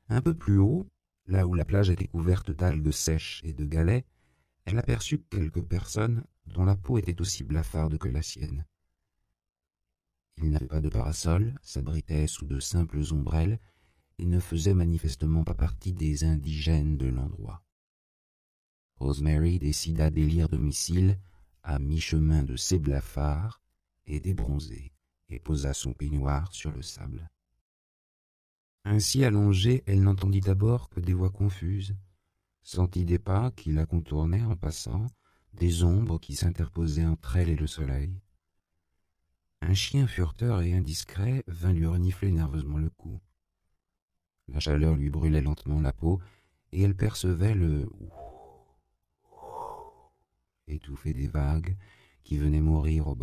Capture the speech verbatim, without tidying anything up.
Un peu plus haut, là où la plage était couverte d'algues sèches et de galets, elle aperçut quelques personnes dont la peau était aussi blafarde que la sienne. Ils n'avaient pas de parasol, s'abritaient sous de simples ombrelles et ne faisaient manifestement pas partie des indigènes de l'endroit. Rosemary décida d'élire domicile à mi-chemin de ces blafards et des bronzés, et posa son peignoir sur le sable. Ainsi allongée, elle n'entendit d'abord que des voix confuses, sentit des pas qui la contournaient en passant, des ombres qui s'interposaient entre elle et le soleil. Un chien furteur et indiscret vint lui renifler nerveusement le cou. La chaleur lui brûlait lentement la peau, et elle percevait le étouffé des vagues qui venaient mourir au